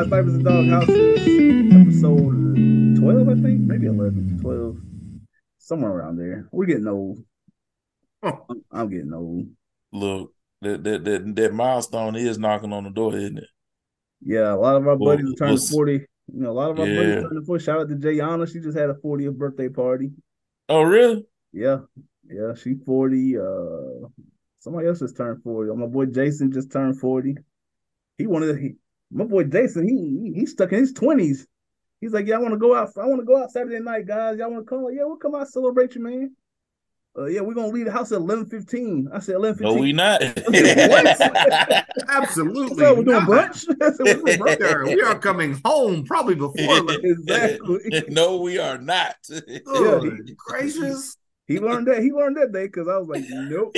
Snipers and Dog Houses, episode 12, I think, maybe 11, 12, somewhere around there. We're getting old. Huh. I'm getting old. Look, that milestone is knocking on the door, isn't it? Yeah, a lot of our buddies are turning Was 40. A lot of our buddies yeah. turning 40. Shout out to Jayana. She just had a 40th birthday party. Oh, really? Yeah, yeah, she 40. Somebody else just turned 40. My boy Jason just turned 40. My boy Jason, he's stuck in his 20s. He's like, yeah, I want to go out. I want to go out Saturday night, guys. Y'all want to come? Like, yeah, we'll come out celebrate you, man. Yeah, we're gonna leave the house at 11:15. I said No, 11:15. we not. What? Absolutely So we're doing not. brunch. I said, we're doing brunch. We are coming home probably before. Exactly. No, we are not. Yeah, Good gracious. he learned that. He learned that day because I was like, nope.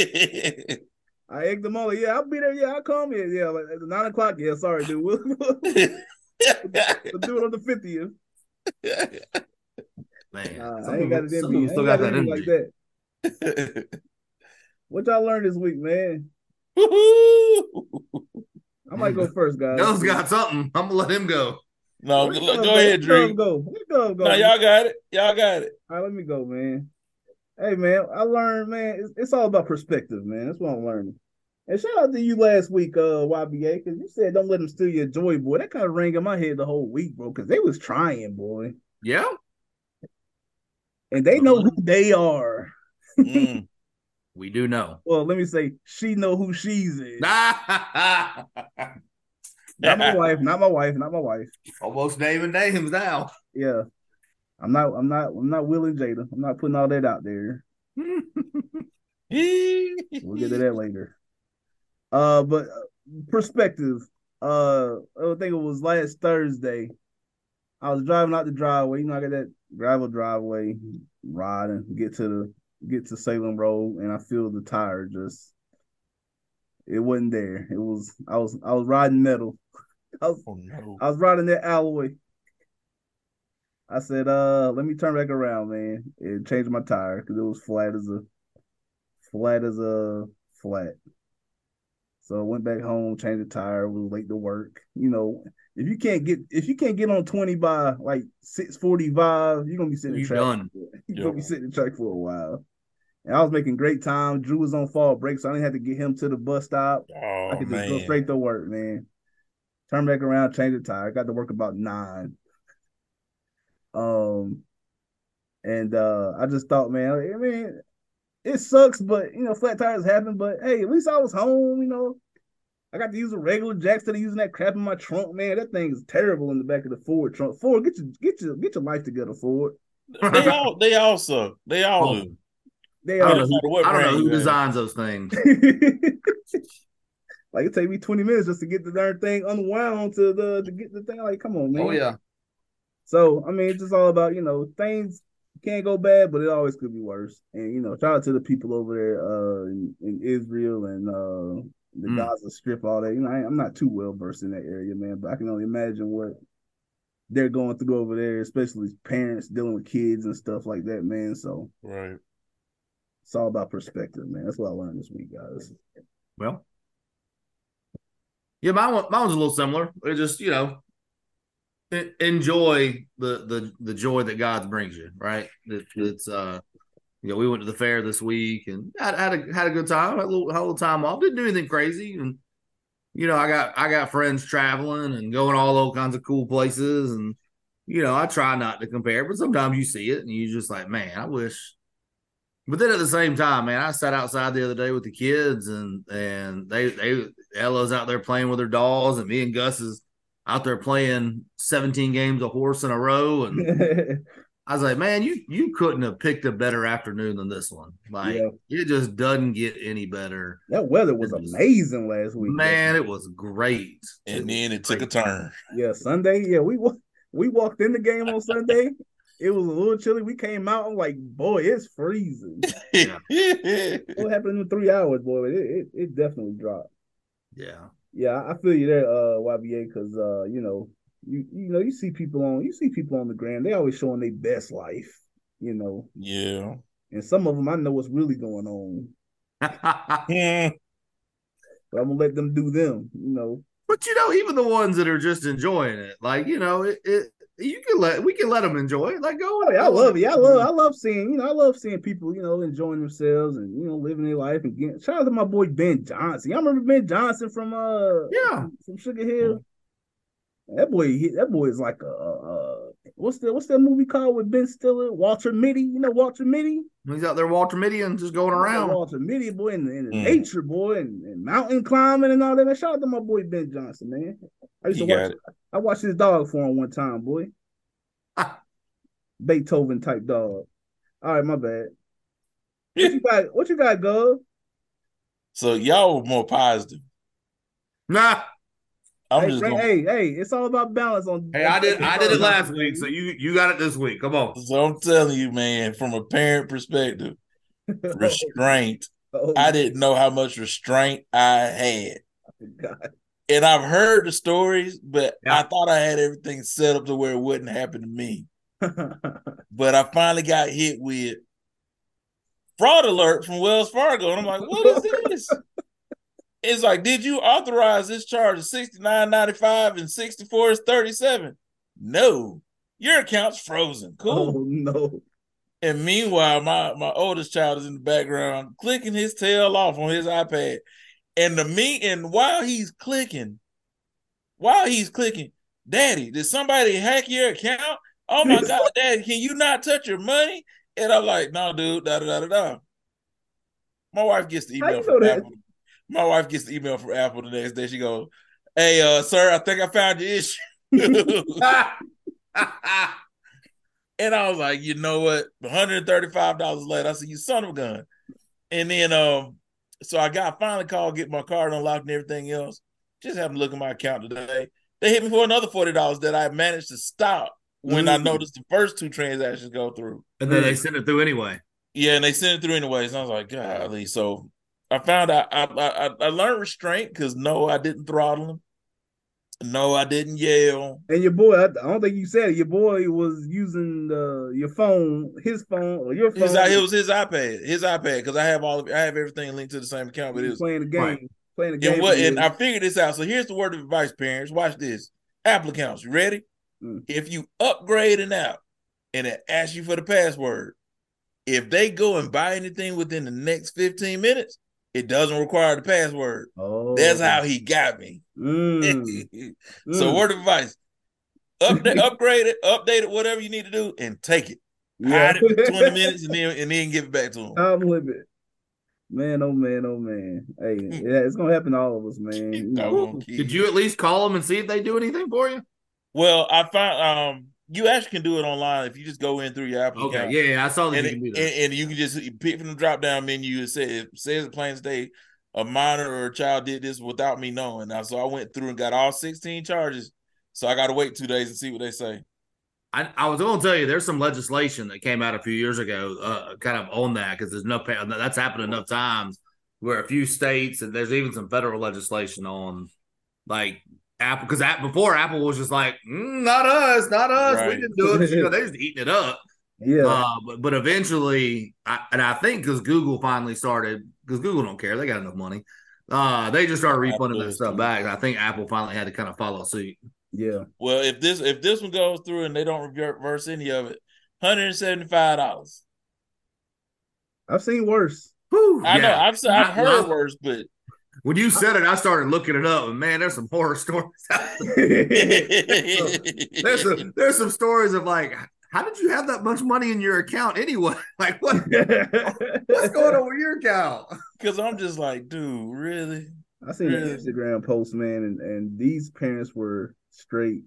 I egged them all. Like, yeah, I'll be there. Yeah, I'll come. Yeah, like at 9 o'clock. Yeah, sorry, dude. We'll do it on the 50th. Man, I ain't got it in some me. people I still ain't got got it that in me in like me. that. What y'all learned this week, man? I might go first, guys. Gun's got something. I'm gonna let him go. No, Let go ahead, Drew. Go. Let go. No, Man. y'all got it. Y'all got it. All right, let me go, man. Hey, man, I learned, man, it's all about perspective, man. That's what I'm learning. And shout out to you last week, YBA, because you said don't let them steal your joy, boy. That kind of rang in my head the whole week, bro, because they was trying, boy. Yeah. And they know who they are. Mm. We do know. Well, let me say, she know who she's is. Not Not my wife, not my wife, not my wife. Almost naming names now. Yeah. I'm not Will and Jada. I'm not putting all that out there. We'll get to that later. But perspective. I think it was last Thursday. I was driving out the driveway. I got that gravel driveway, riding, get to Salem Road, and I feel the tire just it wasn't there. I was riding metal. Oh no. I was riding that alloy. I said, let me turn back around, man, and change my tire because it was flat as a flat. So I went back home, changed the tire, was late to work. If you can't get on 20 by like 6:45, you're gonna be sitting in You traffic. done. You're gonna be sitting in traffic for a while. And I was making great time. Drew was on fall break, so I didn't have to get him to the bus stop. I Oh could just go man. straight to work, man. Turn back around, change the tire. Got to work about 9. Um, and I just thought, man, I mean, it sucks, but flat tires happen. But hey, at least I was home. I got to use a regular jack instead of using that crap in my trunk, man. That thing is terrible in the back of the Ford trunk. Ford, get your life together, Ford. They all suck. They all Oh, do. They I are. don't No know matter who what I don't know brand who you have. designs those things. Like it take me 20 minutes just to get the darn thing unwound to get the thing. Like, come on, Oh man. yeah. So I mean, it's just all about things can't go bad, but it always could be worse. And shout out to the people over there in Israel and the Gaza Strip, all that. I'm not too well versed in that area, man, but I can only imagine what they're going through over there, especially parents dealing with kids and stuff like that, man. So Right. it's all about perspective, man. That's what I learned this week, guys. Well, yeah, mine was a little similar. It just, enjoy the joy that God brings you, right? It's we went to the fair this week and had a good time, had a little time off. Didn't do anything crazy, and I got friends traveling and going all kinds of cool places, and I try not to compare, but sometimes you see it and you just like, man, I wish. But then at the same time, man, I sat outside the other day with the kids, and they Ella's out there playing with her dolls, and me and Gus is out there playing 17 games of horse in a row, and I was like, man, you couldn't have picked a better afternoon than this one. Like, Yeah, it just doesn't get any better. that weather was Just, amazing last week, man, it was great. And then it took a turn. Yeah, Sunday. Yeah, we walked in the game on Sunday. It was a little chilly. We came out. I'm like, boy, it's freezing. Yeah. What happened in 3 hours, boy? It definitely dropped. Yeah. Yeah, I feel you there, YBA, because you see people on the gram. They always showing their best life, Yeah. and some of them I know what's really going on, Hmm. but I'm gonna let them do them. But even the ones that are just enjoying it, like we can let them enjoy it. Like go. Oh, yeah, I love it. Yeah, I love seeing, I love seeing people, enjoying themselves and living their life and getting. Shout out to my boy Ben Johnson. Y'all remember Ben Johnson from Yeah. from Sugar Hill? That boy is like what's that movie called with Ben Stiller? Walter Mitty. You know Walter Mitty? He's out there Walter Mitty and just going around. Walter Mitty, boy, in the nature, boy, and mountain climbing and all that. Man, shout out to my boy Ben Johnson, man. I used to watch. I watched his dog for him one time, boy. Beethoven type dog. All right, my bad. What you got, Gov? So y'all were more positive. Nah. Hey, it's all about balance on. Hey, I did it last week, so you got it this week. Come on. So I'm telling you, man, from a parent perspective, restraint. I didn't know how much restraint I had. God. And I've heard the stories, but I thought I had everything set up to where it wouldn't happen to me. But I finally got hit with fraud alert from Wells Fargo. And I'm like, what is this? It's like, did you authorize this charge of $69.95 and $64 is $37? No. Your account's frozen. Cool. Oh, no. And meanwhile, my oldest child is in the background clicking his tail off on his iPad. And while he's clicking, Daddy, did somebody hack your account? Oh my God, Daddy, can you not touch your money? And I'm like, no, dude, da. My wife gets the email from Apple. My wife gets the email from Apple the next day. She goes, hey, sir, I think I found your issue. And I was like, you know what? $135 later, I said, you son of a gun. And then, so I finally called, get my card unlocked and everything else. Just having to look at my account today. They hit me for another $40 that I managed to stop when I noticed the first two transactions go through. And then they sent it through anyway. Yeah, and they sent it through anyways. And I was like, golly. So I found out I learned restraint because no, I didn't throttle him. No, I didn't yell. And your boy, I don't think you said it. Your boy was using your phone, his phone, or your phone. It was his iPad, because I have everything linked to the same account. But it was playing the game, right. Playing the game. And I figured this out. So here's the word of advice, parents. Watch this. Apple accounts. You ready? If you upgrade an app and it asks you for the password, if they go and buy anything within the next 15 minutes, it doesn't require the password. Oh, that's how he got me. So word of advice: upgrade it, update it, whatever you need to do, and take it. Hide it for 20 minutes and then give it back to him. Time limit. Man, oh man, oh man. Hey, yeah, it's gonna happen to all of us, man. Did you at least call them and see if they do anything for you? Well, I found you actually can do it online if you just go in through your Apple account. Yeah, I saw that you can do that. And you can just pick from the drop down menu. It says plain state a minor or a child did this without me knowing. Now, so I went through and got all 16 charges. So I got to wait 2 days and see what they say. I was going to tell you, there's some legislation that came out a few years ago, kind of on that, because there's enough. That's happened enough times where a few states, and there's even some federal legislation on, like Apple, because before Apple was just like, not us, right. We didn't do it. They're just eating it up. Yeah. But eventually, I think because Google finally started, because Google don't care, they got enough money. They just started refunding that stuff back. I think Apple finally had to kind of follow suit. Yeah. Well, if this one goes through and they don't reverse any of it, $175. I've seen worse. I know. I've heard worse, but when you said it, I started looking it up, and man, there's some horror stories out there. There's some stories of like, how did you have that much money in your account anyway? Like, what's going on with your account? Because I'm just like, dude, really? I seen an Instagram post, man, and these parents were straight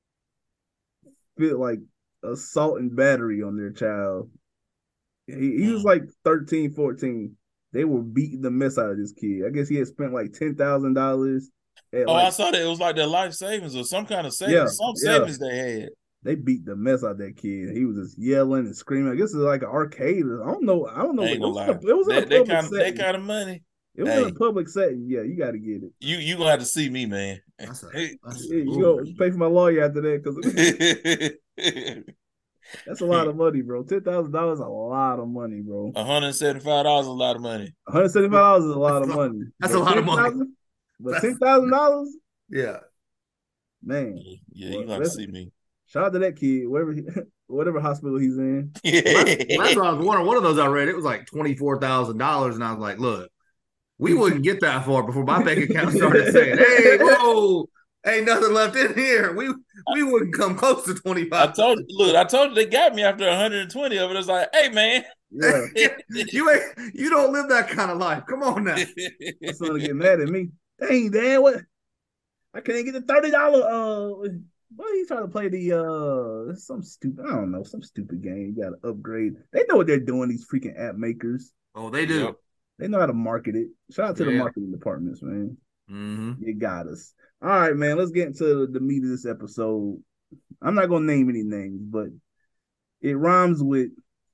feel like assault and battery on their child. He was like 13, 14. They were beating the mess out of this kid. I guess he had spent like $10,000. I saw that. It was like their life savings or some kind of savings. Savings they had. They beat the mess out of that kid. He was just yelling and screaming. I guess it's like an arcade. I don't know. It was in a public setting. That kind of money. It was in a public setting. Yeah, you got to get it. You gonna have to see me, man. You go pay for my lawyer after that because that's a lot of money, bro. $10,000 is a lot of money, bro. $175 is a lot of money. $175 is a lot of money. That's a lot of money. But $10,000, Yeah. Man. Yeah, you gonna see me. Shout out to that kid, whatever hospital he's in. That's what I was wondering. One of those I read, it was like $24,000, and I was like, look, we wouldn't get that far before my bank account started saying, "Hey, whoa, ain't nothing left in here." We wouldn't come close to 25. I told you they got me after 120 of it. It's like, hey man, yeah, you don't live that kind of life. Come on now. My son will get mad at me. Dang, Dad, what? I can't get the $30. What are you trying to play some stupid? I don't know, some stupid game. You got to upgrade. They know what they're doing. These freaking app makers. Oh, they do. Yep. They know how to market it. Shout out to the marketing departments, man. Mm-hmm. You got us. All right, man. Let's get into the meat of this episode. I'm not gonna name any names, but it rhymes with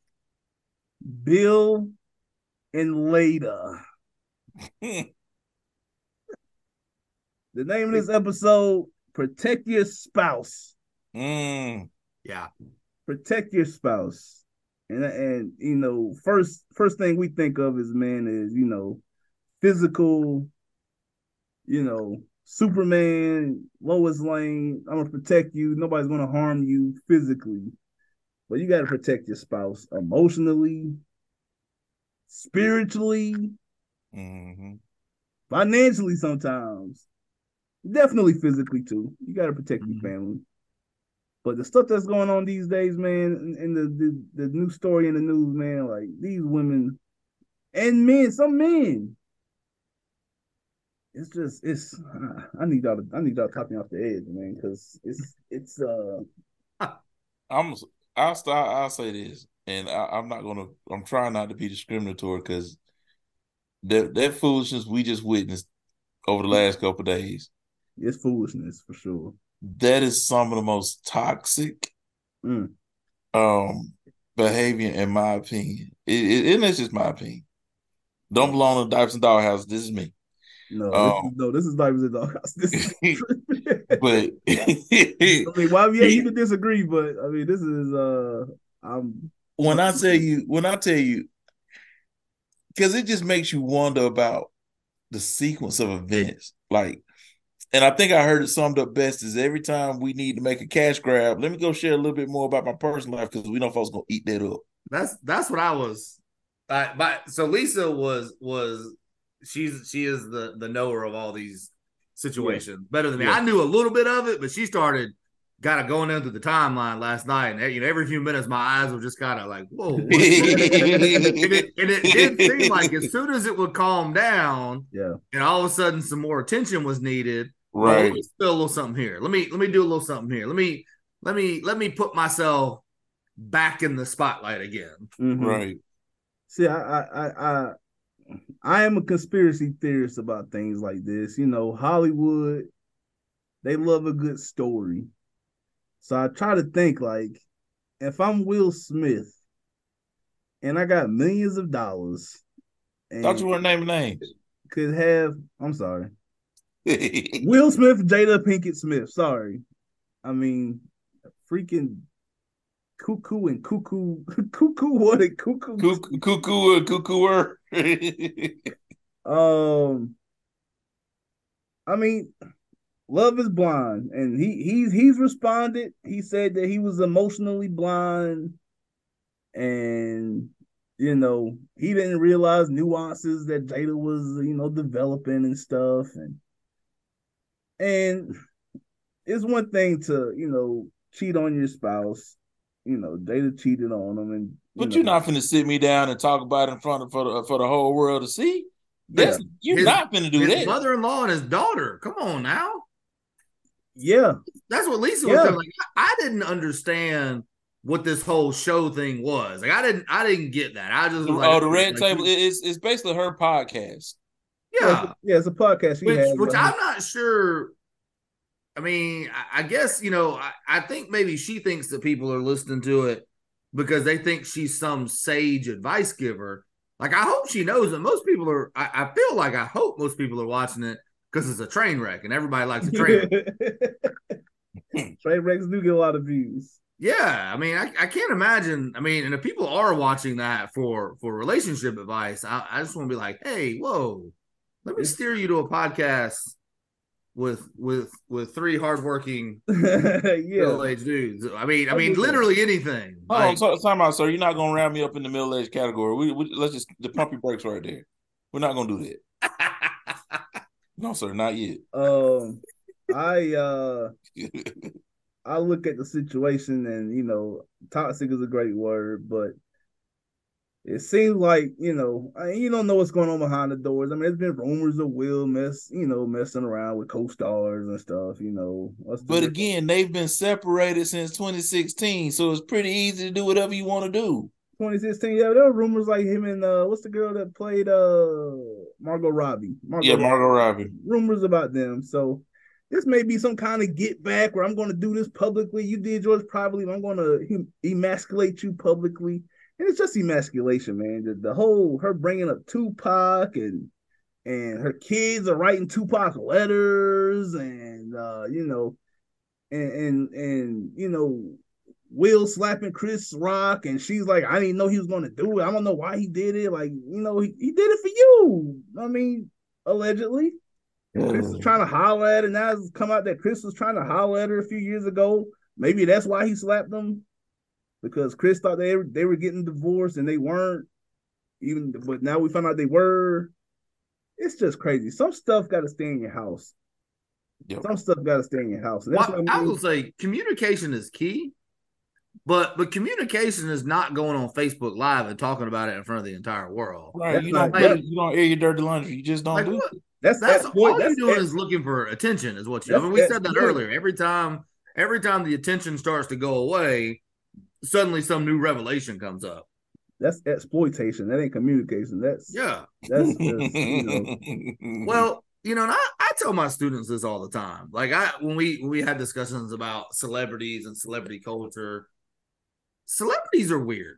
Bill and Leda. The name of this episode: Protect Your Spouse. Yeah. Protect your spouse. And you know, first thing we think of is physical, Superman, Lois Lane, I'm gonna protect you. Nobody's gonna harm you physically. But you gotta protect your spouse emotionally, spiritually, financially sometimes. Definitely physically too. You gotta protect your family. But the stuff that's going on these days, man, and the new story in the news, man, like these women and men, some men, I need y'all to talk me off the edge, man, because I'll say this, and I'm trying not to be discriminatory because that foolishness we just witnessed over the last couple of days. It's foolishness for sure. That is some of the most toxic behavior, in my opinion. And it's just my opinion. Don't belong to Diapers and Doghouse. This is me. This is Diapers and Doghouse. This is but I mean, well, yeah, you can disagree, but I mean, this is when I tell you, because it just makes you wonder about the sequence of events. Like, and I think I heard it summed up best is every time we need to make a cash grab, let me go share a little bit more about my personal life because we know folks gonna eat that up. That's what I was. So Lisa was she is the knower of all these situations better than me. I knew a little bit of it, but she started going into the timeline last night, and every few minutes my eyes were just kind of like, whoa. and it did seem like as soon as it would calm down, and all of a sudden some more attention was needed. Right. Let me spill a little something here. Let me do a little something here. Let me put myself back in the spotlight again. Mm-hmm. Right. See, I am a conspiracy theorist about things like this. You know, Hollywood, they love a good story. So I try to think, like, if I'm Will Smith and I got millions of dollars. Thought you weren't naming names. I'm sorry. Will Smith, Jada Pinkett Smith. Sorry. I mean, freaking cuckoo and cuckoo what a cuckoo. Cuckoo and cuckooer. I mean, Love is Blind, and he's responded. He said that he was emotionally blind, and he didn't realize nuances that Jada was developing and stuff, and it's one thing to cheat on your spouse. Jada cheated on him, and you're not finna sit me down and talk about it in front of for the whole world to see. You're not finna do that. His mother-in-law and his daughter. Come on now. Yeah, that's what Lisa was saying. Like, I didn't understand what this whole show thing was. Like, I didn't get that. I just the Red Table is basically her podcast. Yeah, it's a podcast. Which I'm not sure. I mean, I guess I think maybe she thinks that people are listening to it because they think she's some sage advice giver. Like, I hope she knows that most people are. I feel like I hope most people are watching it because it's a train wreck and everybody likes a train wreck. Train wrecks do get a lot of views. Yeah, I mean, I can't imagine. I mean, and if people are watching that for relationship advice, I just want to be like, hey, whoa, let me steer you to a podcast with three hardworking Yeah. middle-aged dudes. I mean, literally anything. Hold on, time out, sir. You're not gonna round me up in the middle-aged category. We let's just the pump your brakes right there. We're not gonna do that. No, sir, not yet. I look at the situation and toxic is a great word, but it seems like, you don't know what's going on behind the doors. I mean, there's been rumors of Will messing around with co-stars and stuff, But again, they've been separated since 2016, so it's pretty easy to do whatever you want to do. 2016, yeah, there were rumors like him and what's the girl that played Margot Robbie? Margot Robbie. Rumors about them. So this may be some kind of get back where I'm going to do this publicly. You did yours privately. I'm going to emasculate you publicly. And it's just emasculation, man. The whole her bringing up Tupac and her kids are writing Tupac letters and Will slapping Chris Rock and she's like, I didn't know he was going to do it. I don't know why he did it. Like, he did it for you. I mean, allegedly. Chris was trying to holler at her. Now it's come out that Chris was trying to holler at her a few years ago. Maybe that's why he slapped them. Because Chris thought they were getting divorced and they weren't. But now we found out they were. It's just crazy. Some stuff got to stay in your house. Yep. Some stuff got to stay in your house. And that's I will say communication is key, but communication is not going on Facebook Live and talking about it in front of the entire world. Right? You don't air your dirty laundry. You just don't do it. That's all you're doing is looking for attention. Is what you. I mean, we said that earlier. Every time the attention starts to go away, suddenly some new revelation comes up. That's exploitation. That ain't communication. That's just, Well, and I tell my students this all the time. Like when we had discussions about celebrities and celebrity culture, celebrities are weird.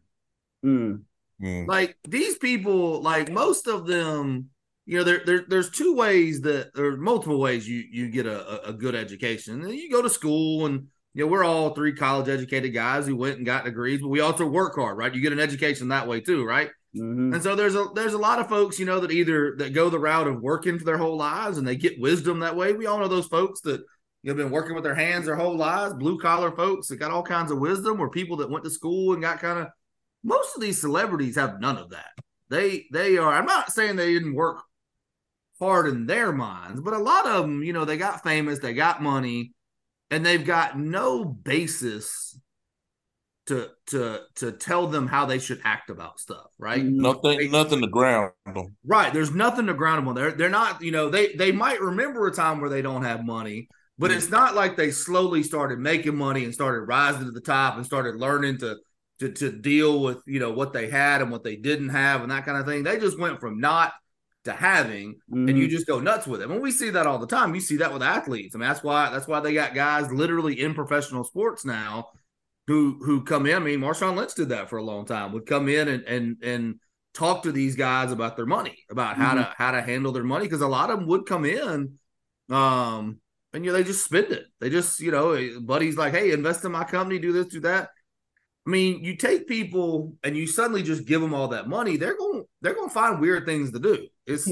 Like these people, like most of them, there's two ways there's multiple ways you get a good education. You go to school and we're all three college educated guys who went and got degrees, but we also work hard, right? You get an education that way too, right? Mm-hmm. And so there's a lot of folks, that go the route of working for their whole lives and they get wisdom that way. We all know those folks that have been working with their hands their whole lives, blue collar folks that got all kinds of wisdom, or people that went to school and got most of these celebrities have none of that. They are, I'm not saying they didn't work hard in their minds, but a lot of them, they got famous, they got money, and they've got no basis to tell them how they should act about stuff, right? Nothing to ground them. Right. There's nothing to ground them on. They're not, they might remember a time where they don't have money, but it's not like they slowly started making money and started rising to the top and started learning to deal with, what they had and what they didn't have and that kind of thing. They just went from not to having, and you just go nuts with it. And we see that all the time. You see that with athletes. I mean, that's why they got guys literally in professional sports now who come in. I mean, Marshawn Lynch did that for a long time. Would come in and talk to these guys about their money, about how to handle their money, because a lot of them would come in, and they just spend it. They just buddy's like, hey, invest in my company, do this, do that. I mean, you take people and you suddenly just give them all that money, they're going to find weird things to do. It's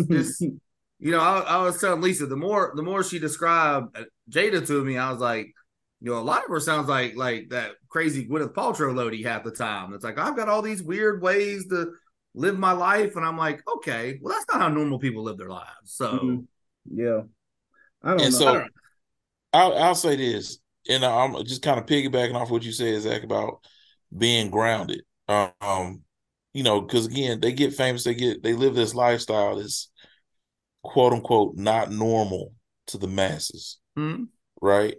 I was telling Lisa, the more she described Jada to me, I was like, a lot of her sounds like that crazy Gwyneth Paltrow lady half the time. It's like, I've got all these weird ways to live my life, and I'm like, okay, well, that's not how normal people live their lives. So yeah, I don't know. So I'll say this, and I'm just kind of piggybacking off what you said, Zach, about being grounded. Because again, they get famous, they live this lifestyle that's quote unquote not normal to the masses, right?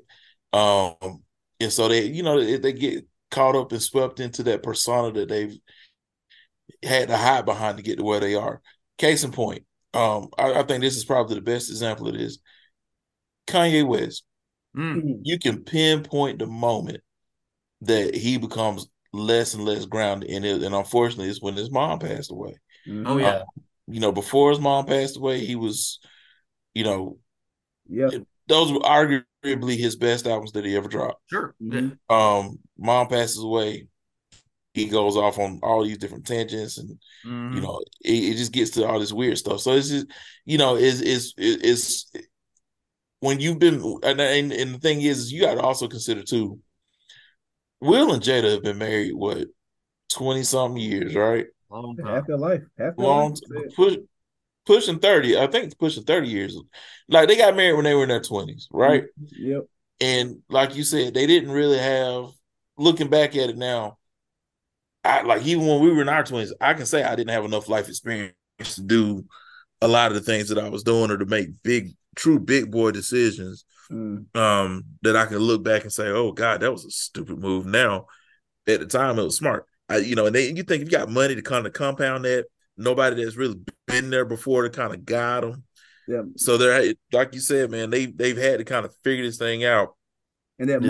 And so they get caught up and swept into that persona that they've had to hide behind to get to where they are. Case in point, I think this is probably the best example of this. Kanye West. You can pinpoint the moment that he becomes less and less grounded in it, and unfortunately, it's when his mom passed away. Oh yeah, before his mom passed away, he was, those were arguably his best albums that he ever dropped. Sure. Mom passes away, he goes off on all these different tangents, and it just gets to all this weird stuff. So it's just, it's when you've been, and the thing is, you got to also consider too. Will and Jada have been married 20-something years, right? Long time. Half their life. Long, pushing 30. I think it's pushing 30 years. Like they got married when they were in their 20s, right? Yep. And like you said, they didn't really have. Looking back at it now, even when we were in our 20s, I can say I didn't have enough life experience to do a lot of the things that I was doing or to make true big boy decisions. That I can look back and say, oh God, that was a stupid move. Now, at the time, it was smart. And you think if you got money to kind of compound that, nobody that's really been there before to kind of guide them. Yeah. So they're like you said, man, they've had to kind of figure this thing out. And that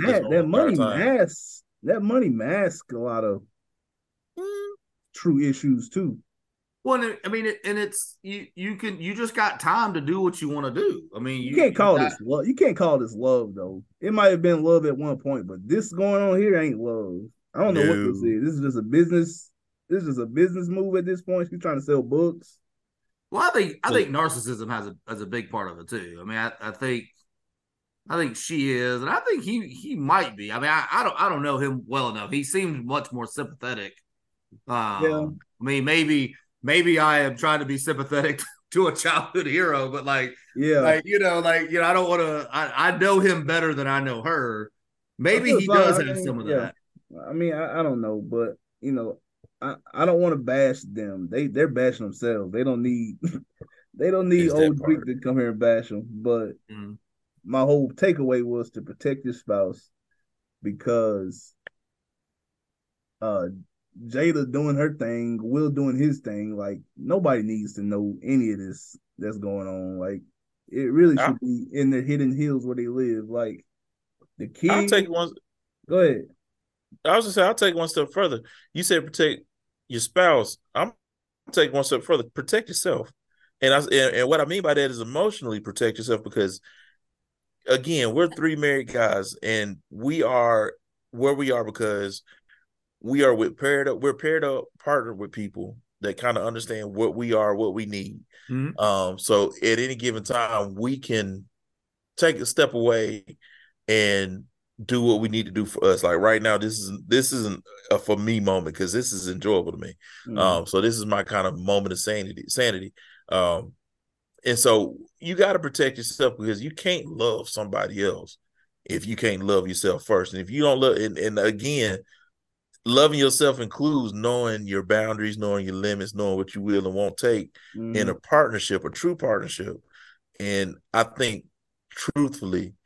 money masks a lot of true issues too. Well, I mean, it's you just got time to do what you want to do. I mean, you can't call this love. You can't call this love though. It might have been love at one point, but this going on here ain't love. I don't know what this is. This is just a business. This is a business move at this point. She's trying to sell books. Well, I think narcissism has a big part of it too. I mean, I think she is, and I think he might be. I mean, I don't know him well enough. He seems much more sympathetic. I mean, maybe I am trying to be sympathetic to a childhood hero, but I don't want to. I know him better than I know her. Maybe he does have some of that. I mean, I don't know, but I don't want to bash them. They're bashing themselves. They don't need old Greek to come here and bash them. But my whole takeaway was to protect your spouse because Jada doing her thing, Will doing his thing. Like nobody needs to know any of this that's going on. Like it really should be in the hidden hills where they live. Like the kids. I'll take one. Go ahead. I was gonna say I'll take one step further. You said protect your spouse. I'm gonna take one step further. Protect yourself. And what I mean by that is emotionally protect yourself because again, we're three married guys and we are where we are because we are we're paired up partnered with people that kind of understand what we are, what we need. Mm-hmm. So at any given time, we can take a step away and do what we need to do for us. Like right now, this isn't a for me moment because this is enjoyable to me. Mm-hmm. So this is my kind of moment of sanity. And so you got to protect yourself because you can't love somebody else if you can't love yourself first. And if you don't love, and again, loving yourself includes knowing your boundaries, knowing your limits, knowing what you will and won't take in a partnership, a true partnership. And I think, truthfully,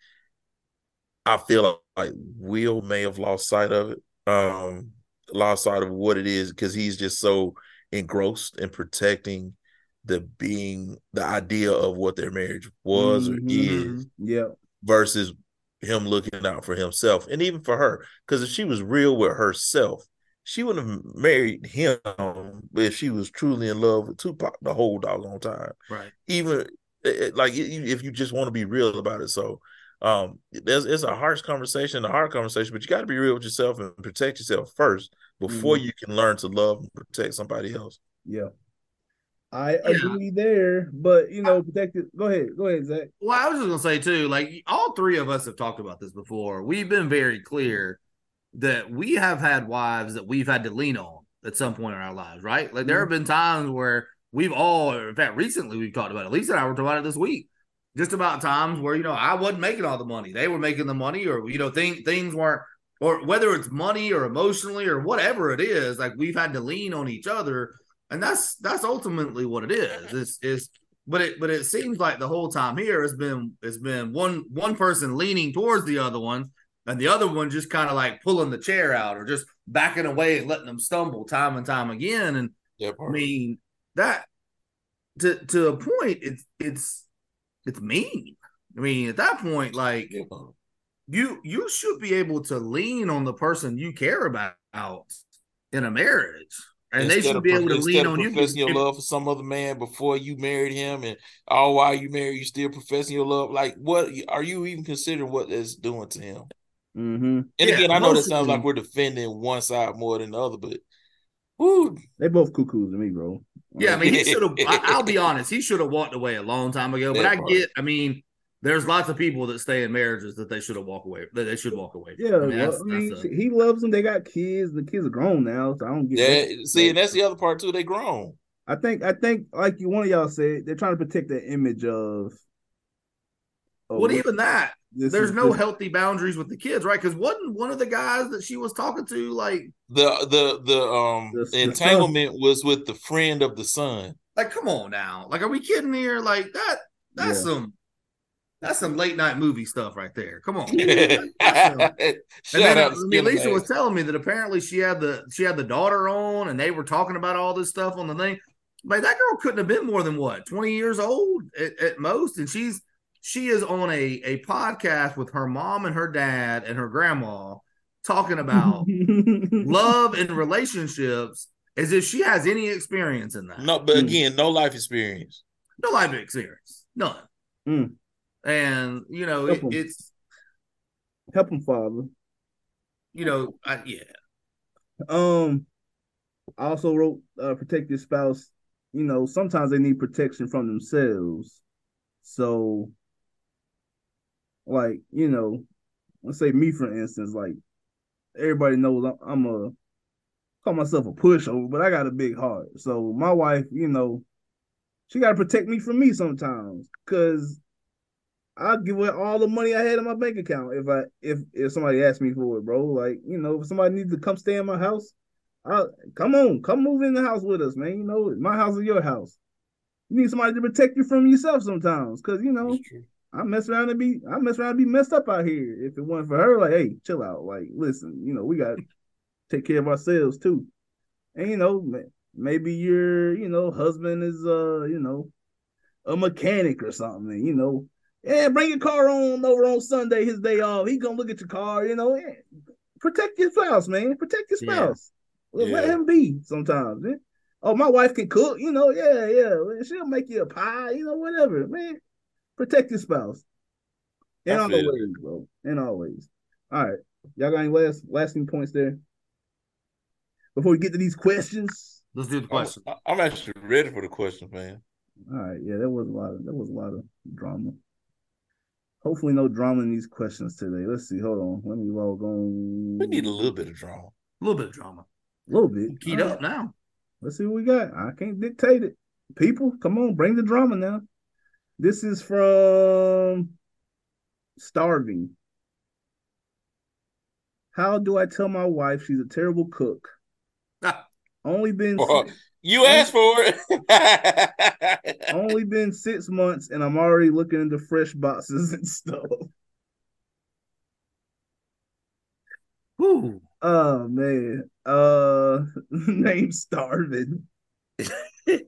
I feel like Will may have lost sight of it, lost sight of what it is because he's just so engrossed in protecting the idea of what their marriage was or is, versus him looking out for himself and even for her. Because if she was real with herself, she wouldn't have married him if she was truly in love with Tupac the whole doggone time. Right. Even like if you just want to be real about it. So it's a harsh conversation, a hard conversation, but you got to be real with yourself and protect yourself first before you can learn to love and protect somebody else. Yeah. I agree there, but protect it. Go ahead, Zach. Well, I was just gonna say too, like all three of us have talked about this before. We've been very clear that we have had wives that we've had to lean on at some point in our lives, right? Like there have been times where in fact, recently we've talked about it. Lisa and I were talking about it this week. Just about times where I wasn't making all the money, they were making the money, or things weren't, or whether it's money or emotionally or whatever it is, like we've had to lean on each other. And that's ultimately what it is. But it seems like the whole time here it's been one person leaning towards the other one, and the other one just kind of like pulling the chair out or just backing away and letting them stumble time and time again. And I mean that to a point, it's mean. I mean, at that point, like you should be able to lean on the person you care about in a marriage. And they should be able to lean on you. Professing your love for some other man before you married him, and all while you married, you still professing your love. Like, what are you even considering what that's doing to him? Mm-hmm. And again, I know that sounds like we're defending one side more than the other, but they both cuckoos to me, bro. Yeah, I mean, he should have. I'll be honest, he should have walked away a long time ago. But I mean, there's lots of people that stay in marriages that they should walk away from. Yeah, I mean, he loves them. They got kids. The kids are grown now, so I don't get Yeah, that. see, and that's the other part too. They grown. I think, like one of y'all said, they're trying to protect the image of. Well, even that, there's no healthy boundaries with the kids, right? Because wasn't one of the guys that she was talking to like the entanglement was with the friend of the son. Like, come on now, like, are we kidding here? Like that's some late night movie stuff right there. Come on. And then Lisa was telling me that apparently she had the daughter on, and they were talking about all this stuff on the thing. Like, that girl couldn't have been more than 20 years old at most, and she is on a podcast with her mom and her dad and her grandma talking about love and relationships as if she has any experience in that. No, but again, no life experience. No life experience. None. Mm. And, it's... Help him, Father. Yeah. I also wrote, protect your spouse. Sometimes they need protection from themselves. So, like, let's say me, for instance, like, everybody knows I'm a call myself a pushover, but I got a big heart. So my wife, she got to protect me from me sometimes, because I'll give away all the money I had in my bank account if somebody asks me for it, bro. Like, if somebody needs to come stay in my house, come move in the house with us, man. My house is your house. You need somebody to protect you from yourself sometimes, because I mess around and be messed up out here. If it wasn't for her, like, hey, chill out. Like, listen, we got to take care of ourselves too. And maybe your husband is a mechanic or something. Yeah, bring your car on over on Sunday, his day off. He gonna look at your car. Protect your spouse, man. Protect your spouse. Yeah. Let him be sometimes. Man. Oh, my wife can cook. Yeah. She'll make you a pie. Whatever, man. Protect your spouse. In all ways, bro. In all ways. All right. Y'all got any lasting points there? Before we get to these questions? Let's do the question. I'm actually ready for the questions, man. All right. Yeah, there was a lot of drama. Hopefully no drama in these questions today. Let's see. Hold on. Let me log on. We need a little bit of drama. A little bit of drama. A little bit. Keyed up now. Let's see what we got. I can't dictate it. People, come on, bring the drama now. This is from Starving. How do I tell my wife she's a terrible cook? Only been you asked for it. Only been 6 months, and I'm already looking into fresh boxes and stuff. Whew. Oh man. Name Starving. I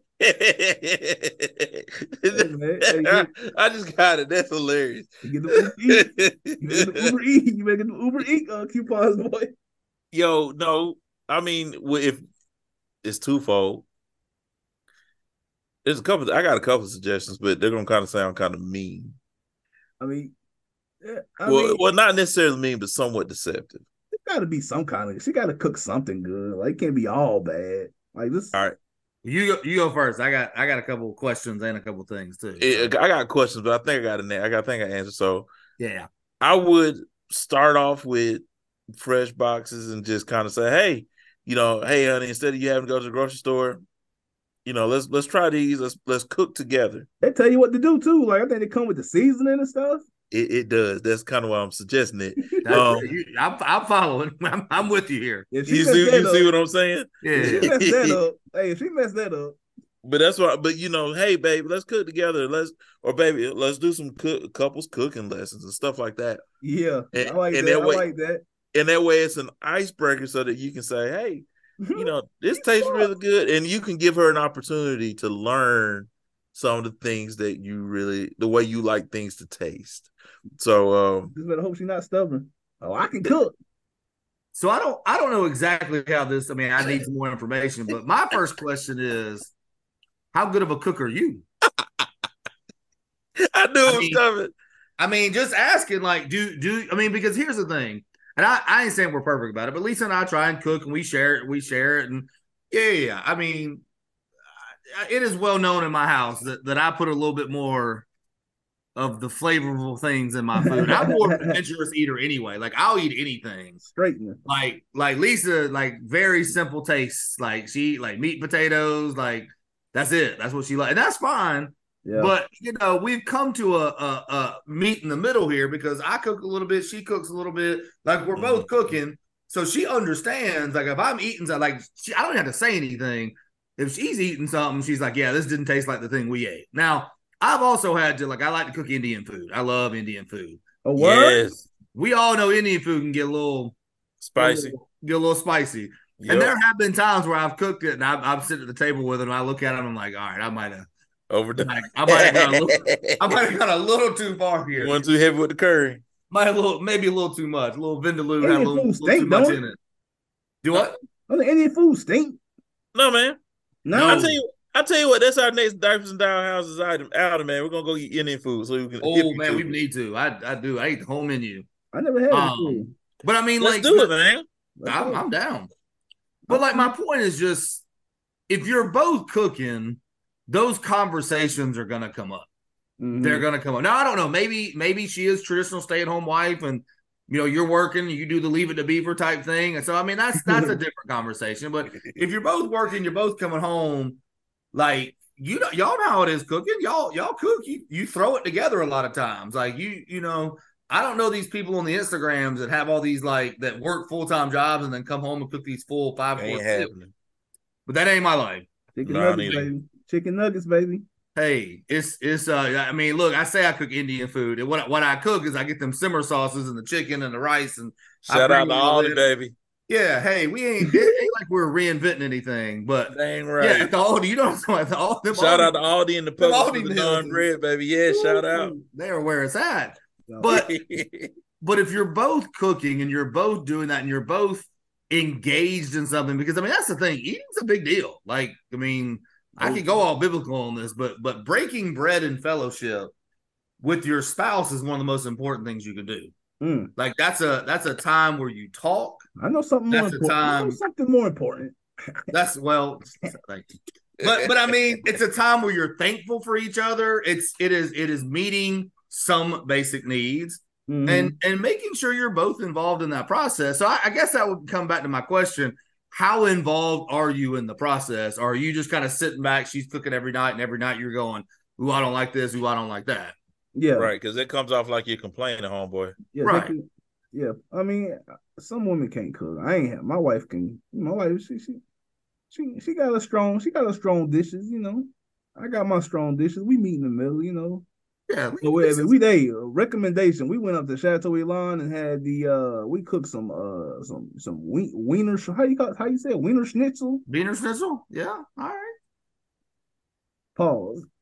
just got it. That's hilarious. You get the Uber Eats. You making the Uber Eats coupons, boy. Yo, no. I mean, if it's twofold. There's I got a couple of suggestions, but they're gonna kind of sound kind of mean. I mean, well, not necessarily mean, but somewhat deceptive. It got to be some kind of. She got to cook something good. Like, it can't be all bad. Like this. All right. You go first. I got a couple of questions and a couple of things too. I got questions, but I think I think I answered. So yeah, I would start off with fresh boxes and just kind of say, hey, hey honey, instead of you having to go to the grocery store, let's try these. Let's cook together. They tell you what to do too. Like, I think they come with the seasoning and stuff. It does. That's kind of why I'm suggesting it. I'm following. I'm with you here. You see what I'm saying? Yeah. If she messed that up. But that's why. But hey, baby, let's cook together. Let's do some couples cooking lessons and stuff like that. Yeah, I like that. And that way, it's an icebreaker so that you can say, hey, this tastes really good, and you can give her an opportunity to learn some of the things that the way you like things to taste. So just better hope she's not stubborn. Oh, I can cook. So I don't know exactly how this. I mean, I need some more information. But my first question is, how good of a cook are you? I knew it was coming. I mean, just asking, like, because here's the thing, and I ain't saying we're perfect about it, but Lisa and I try and cook, and we share it, and yeah. I mean, it is well known in my house that I put a little bit more of the flavorful things in my food. I'm more of an adventurous eater anyway. Like I'll eat anything. Straightener. Like Lisa, like very simple tastes. Like she eat like meat potatoes. Like that's it. That's what she like, and that's fine. Yeah. But we've come to a meet in the middle here because I cook a little bit, she cooks a little bit. Like we're both cooking, so she understands. Like if I'm eating something, like I don't have to say anything. If she's eating something, she's like, "Yeah, this didn't taste like the thing we ate." Now I've also had to I like to cook Indian food. I love Indian food. A word? Yes. We all know Indian food can get a little spicy. Get a little spicy. Yep. And there have been times where I've cooked it and I'm sitting at the table with them and I look at them and I'm like, all right, I might have overdone. I might have gone a little too far here. Went too heavy with the curry. Maybe a little too much. A little vindaloo had a little too much in it. Do what? Indian food stink. No, man. No. I tell you what, that's our next Diapers and Down Houses item, man. We're gonna go eat Indian food so we can. Oh man, we need to. I do. I eat the whole menu. I never had it before. But I mean, let's do it, man. I'm down. But like my point is just if you're both cooking, those conversations are gonna come up. Mm-hmm. They're gonna come up. Now I don't know. Maybe she is traditional stay-at-home wife, and you're working, you do the leave it to beaver type thing, and so I mean that's a different conversation. But if you're both working, you're both coming home, like y'all know how it is cooking. Y'all cook. You throw it together a lot of times. Like I don't know these people on the Instagrams that have all these that work full-time jobs and then come home and cook these full 5-course meals. But that ain't my life. Chicken nuggets, baby. Hey, it's I mean, look, I say I cook Indian food. And what I cook is I get them simmer sauces and the chicken and the rice and shout out to Aldi, baby. Yeah, hey, it ain't like we're reinventing anything, but dang right. Yeah, at the Aldi, at the Aldi. Shout out to Aldi and the Publix with the non-bread, baby. Yeah, shout out. They are where it's at. But if you're both cooking and you're both doing that and you're both engaged in something, because I mean that's the thing, eating's a big deal. Like, I mean, I could go all biblical on this, but breaking bread in fellowship with your spouse is one of the most important things you can do. Like that's a time where you talk. I know something more important. Something more important. Thank you. But I mean, it's a time where you're thankful for each other. It is meeting some basic needs and making sure you're both involved in that process. So I guess that would come back to my question. How involved are you in the process? Or are you just kind of sitting back, she's cooking every night, and every night you're going, ooh, I don't like this, ooh, I don't like that. Yeah. Right, because it comes off like you're complaining, homeboy. Yeah, right. Yeah. I mean, some women can't cook. My wife can. My wife, she got a strong dishes, I got my strong dishes. We meet in the middle, Yeah, we recommendation. We went up to Chateau Elan and had we cooked some wiener. How you say it? Wiener schnitzel? Wiener schnitzel? Yeah, all right. Pause.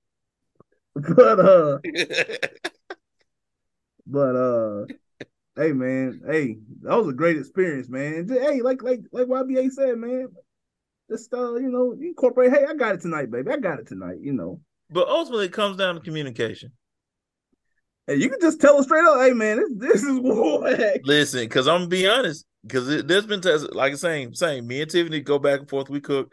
But hey man, that was a great experience, man. Hey, like YBA said, man, just incorporate. Hey, I got it tonight, baby. I got it tonight. But ultimately, it comes down to communication. Hey, you can just tell us straight up, hey man, this is war. Listen, because I'm gonna be honest, because there's been times, like same. Me and Tiffany go back and forth. We cook.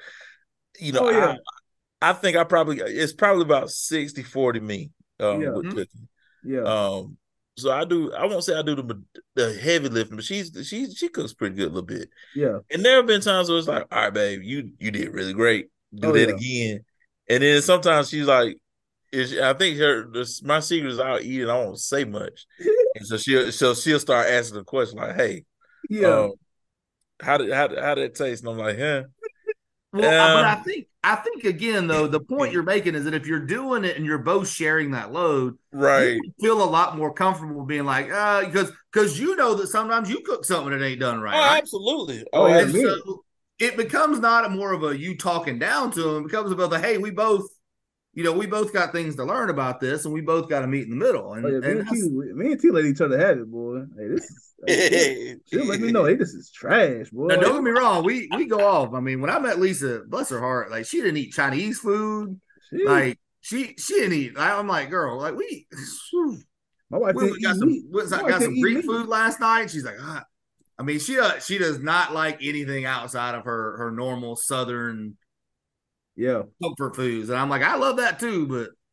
I think it's probably about 60-40 me with cooking. Yeah. So I won't say I do the heavy lifting, but she cooks pretty good a little bit. Yeah. And there have been times where it's like, all right, babe, you did really great. Do that again. And then sometimes she's like, I think my secret is I'll eat and I won't say much. And so she'll start asking the question like, hey, how did it taste? And I'm like, huh. Well, but I think again though, the point you're making is that if you're doing it and you're both sharing that load, right, you feel a lot more comfortable being like, because that sometimes you cook something that ain't done right. Oh, right? absolutely. And so it becomes not more of a you talking down to them. It becomes about hey, we both got things to learn about this, and we both got to meet in the middle. And, me and T let each other have it, boy. Hey, this is. She'll let me know. Hey, this is trash, boy. Now, don't get me wrong. We go off. I mean, when I met Lisa, bless her heart, like she didn't eat Chinese food. Like she didn't eat. I'm like, girl, like my wife got some Greek food last night. She's like, I mean, she does not like anything outside of her normal Southern. Yeah, comfort foods, and I'm like, I love that too, but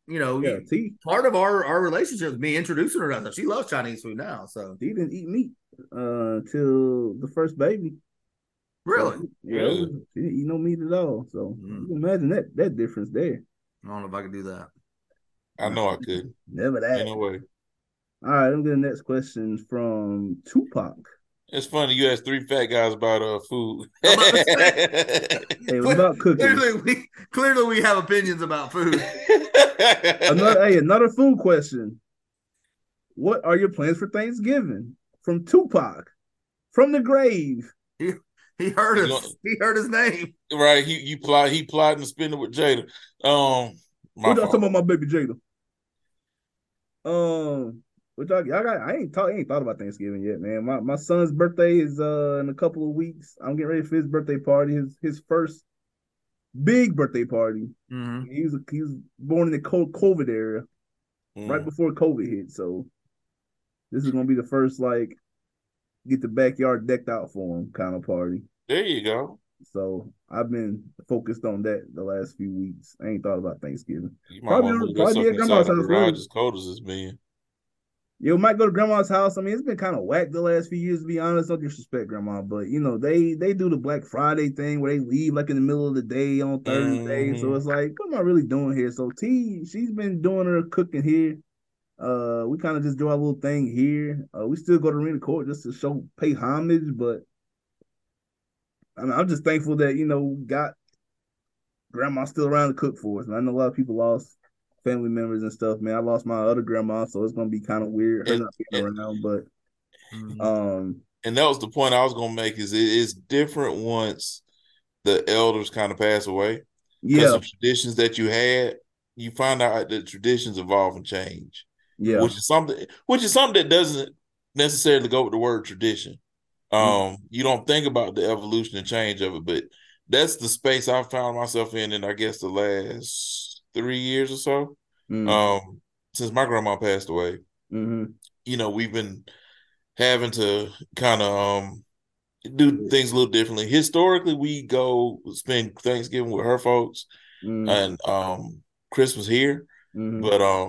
Yeah, T. part of our relationship is me introducing her to that. She loves Chinese food now. So T didn't eat meat till the first baby. really, So, yeah, she didn't eat no meat at all. So you can imagine that difference there. I don't know if I could do that. I know I could. Never that. Ain't no way. All right, I'm getting the next question from Tupac. It's funny you asked 3 fat guys about food. Hey, what about cooking? Clearly we have opinions about food. Another food question. What are your plans for Thanksgiving? From Tupac, from the grave. He heard us. He heard his name. Right. He plotting to spend it with Jada. What y'all talking about my baby Jada? Which I ain't thought about Thanksgiving yet, man. My son's birthday is in a couple of weeks. I'm getting ready for his birthday party. His first big birthday party. Mm-hmm. He was born in the COVID era, right before COVID hit. So this is gonna be the first get the backyard decked out for him kind of party. There you go. So I've been focused on that the last few weeks. I ain't thought about Thanksgiving. Probably at grandma's house. As cold as it's been. Yeah, we might go to grandma's house. I mean, it's been kind of whack the last few years, to be honest. No disrespect, grandma, but they do the Black Friday thing where they leave in the middle of the day on Thursday. So it's like, what am I really doing here? So she's been doing her cooking here. We kind of just do our little thing here. We still go to Arena Court just to pay homage, but I mean, I'm just thankful that we got grandma still around to cook for us. And I know a lot of people lost family members and stuff. Man, I lost my other grandma, so it's gonna be kind of weird her not being around. But and that was the point I was gonna make. Is it's different once the elders kind of pass away. Because the traditions that you had, you find out that traditions evolve and change. Yeah, which is something that doesn't necessarily go with the word tradition. You don't think about the evolution and change of it, but that's the space I found myself in I guess the last 3 years or so. Since my grandma passed away. We've been having to kind of do things a little differently. Historically, we go spend Thanksgiving with her folks and Christmas here. But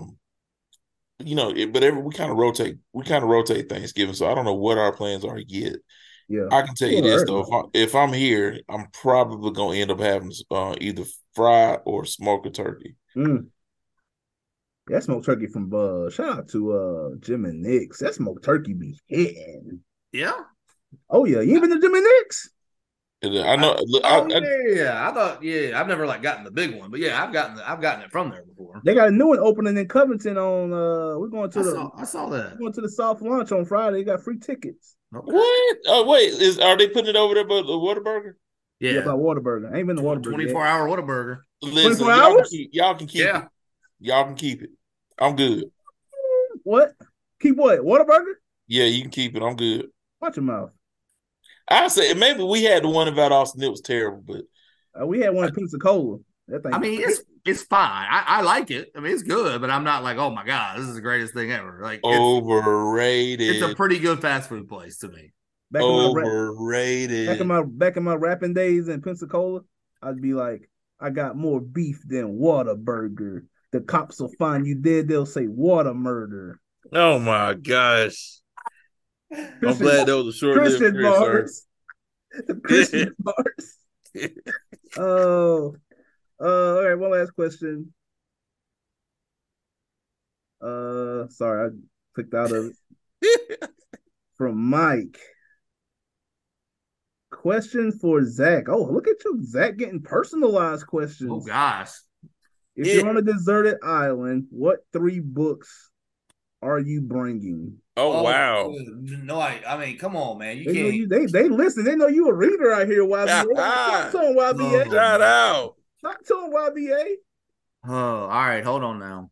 we kind of rotate. We kind of rotate Thanksgiving, so I don't know what our plans are yet. Yeah, I can tell you this though: if I'm here, I'm probably gonna end up having either fried or smoked a turkey. That smoked turkey from shout out to Jim and Nick's. That smoked turkey be hitting. Yeah. Oh yeah, you ain't been to Jim and Nick's? I know. I thought. Yeah, I've never gotten the big one, but yeah, I've gotten it from there before. They got a new one opening in Covington on. We're going to I saw that. We're going to the soft launch on Friday. They got free tickets. Okay. What? Oh wait, are they putting it over there by the Whataburger? Yeah, by Whataburger. I ain't been to Whataburger. 24-hour Whataburger. Listen, 24 hours? Y'all can keep it. Y'all can keep it. I'm good. What? Keep what? Whataburger? Yeah, you can keep it. I'm good. Watch your mouth. I say maybe we had the one about Austin. It was terrible, but we had one in Pensacola. That thing. I mean, it's fine. I like it. I mean, it's good, but I'm not like, oh my god, this is the greatest thing ever. Like overrated. It's a pretty good fast food place to me. Overrated. Back in my rapping days in Pensacola, I'd be like, I got more beef than Whataburger. The cops will find you dead. They'll say water murder. Oh my gosh. I'm glad that was a short-lived Christian bars. The Christian bars. Oh. All right, one last question. Sorry, I clicked out of it. From Mike. Question for Zach. Oh, look at you, Zach, getting personalized questions. Oh gosh. If you're on a deserted island, what 3 books are you bringing? Oh wow! No, I mean, come on, man. You can't. They listen. They know you a reader out here, YBA. Talk to him, YBA. Shout out. Talk to him, YBA. Oh, all right. Hold on now.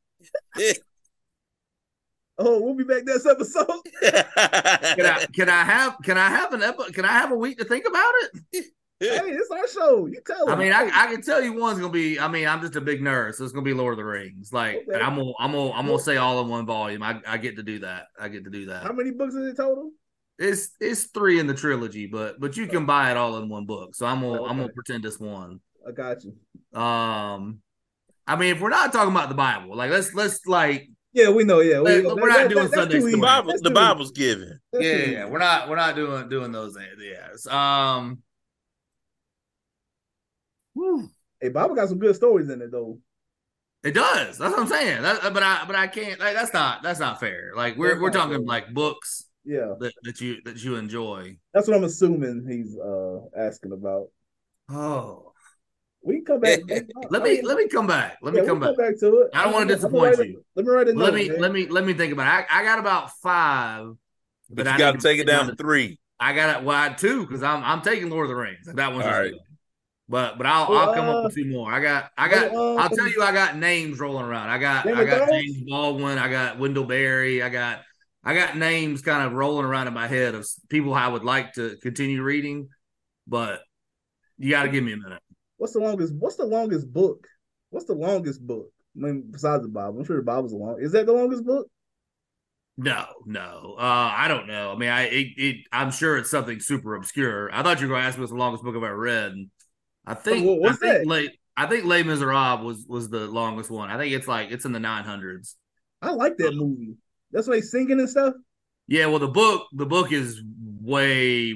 We'll be back next episode. Can I have a week to think about it? Hey, it's our show. You tell them. I mean, I can tell you one's gonna be. I mean, I'm just a big nerd, so it's gonna be Lord of the Rings. Like, okay. I'm gonna say all in one volume. I get to do that. How many books is it total? It's 3 in the trilogy, but you can buy it all in one book. So I'm gonna pretend it's one. I got you. I mean, if we're not talking about the Bible, like let's like. Yeah, we know. Yeah, we're not doing Sunday school. The Bible's given. Yeah, we're not doing those things. Yes. Hey, Bible got some good stories in it though. It does. That's what I'm saying. But I can't. Like, that's not fair. Like we're talking fair. Like books. Yeah. That you enjoy. That's what I'm assuming he's asking about. Oh. We can come back. let me come back. Let me come back to it. I don't want to disappoint you. Let me write it. Let me think about it. I got about 5. But you got to take it down to 3. I got it 2 because I'm taking Lord of the Rings. That one's right. But I'll come up with 2 more. I'll tell you, I got names rolling around. I got James Baldwin. I got Wendell Berry. I got names kind of rolling around in my head of people I would like to continue reading, but you got to give me a minute. What's the longest book? What's the longest book? I mean, besides the Bible, I'm sure the Bible's the longest. Is that the longest book? No. I don't know. I mean, I'm sure it's something super obscure. I thought you were going to ask me what's the longest book I've ever read. I think Les Miserables was the longest one. I think it's in the 900s. I like that movie. That's why they singing and stuff. Yeah, well, the book is way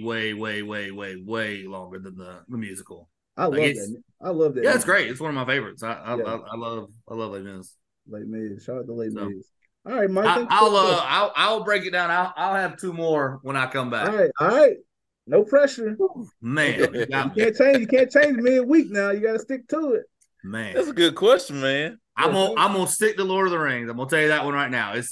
longer than the musical. I love that. Yeah, it's great. It's one of my favorites. I love Les Mis. Les Mis. Shout out to Les Mis. All right, Mike. I'll break it down. I'll have 2 more when I come back. All right. No pressure, man. You can't change midweek now. You got to stick to it, man. That's a good question, man. I'm gonna stick to Lord of the Rings. I'm gonna tell you that one right now. It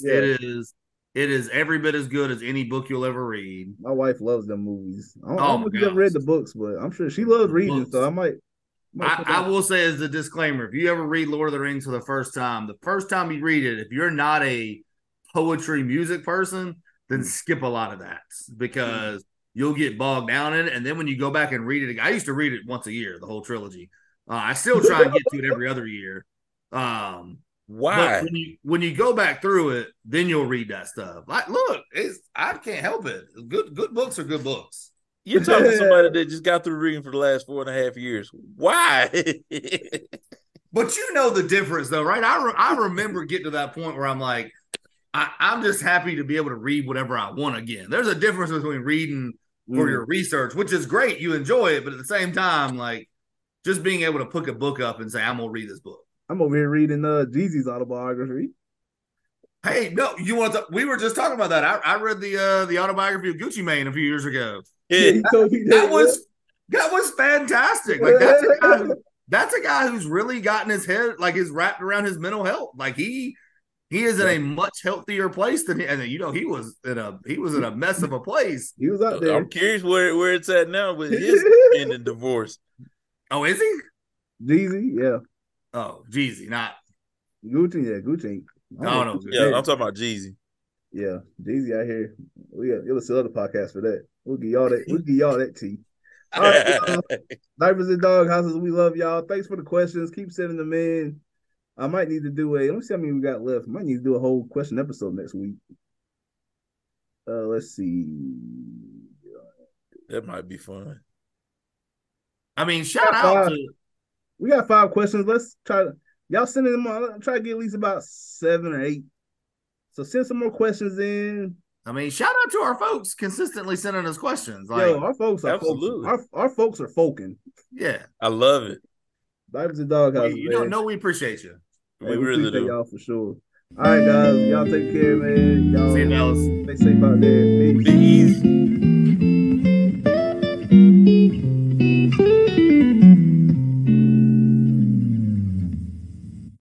is every bit as good as any book you'll ever read. My wife loves them movies. I don't know if you ever read the books, but I'm sure she loves reading. So I might I will say as a disclaimer, if you ever read Lord of the Rings for the first time you read it, if you're not a poetry music person, then skip a lot of that because you'll get bogged down in it. And then when you go back and read it, I used to read it once a year, the whole trilogy. I still try and get to it every other year. Why? But when you go back through it, then you'll read that stuff. Like, look, I can't help it. Good books are good books. You're talking to somebody that just got through reading for the last 4.5 years. Why? But you know the difference, though, right? I remember getting to that point where I'm like, I'm just happy to be able to read whatever I want again. There's a difference between reading for your research, which is great. You enjoy it, but at the same time, like, just being able to pick a book up and say, I'm going to read this book. I'm over here reading Jeezy's autobiography. Hey, no, you want to? We were just talking about that. I read the autobiography of Gucci Mane a few years ago. Yeah, that was fantastic. Like that's a guy who's really gotten his head is wrapped around his mental health. Like he is in a much healthier place than he was in a mess of a place. He was out there. I'm curious where it's at now with his pending divorce. Oh, is he? Jeezy, yeah. Oh, Jeezy, not Gucci. Yeah, Gucci. No. Yeah, I'm talking about Jeezy. Yeah, Jeezy out here. It was another podcast for that. We'll give y'all that tea. All right, Diapers and Dog Houses, we love y'all. Thanks for the questions. Keep sending them in. I might need to do let me see how many we got left. I might need to do a whole question episode next week. Let's see. That might be fun. I mean, shout out to. We got 5 questions. Let's try to. Y'all sending them on. I'm trying to get at least about 7 or 8. So send some more questions in. I mean, shout out to our folks consistently sending us questions. Our folks are absolutely. Our folks are folking. Yeah, I love it. Diapers and Dog Houses. You don't know we appreciate you. We really do, y'all for sure. All right, guys, y'all take care, man. Y'all see you, fellas. Stay safe out there. Peace. Be easy.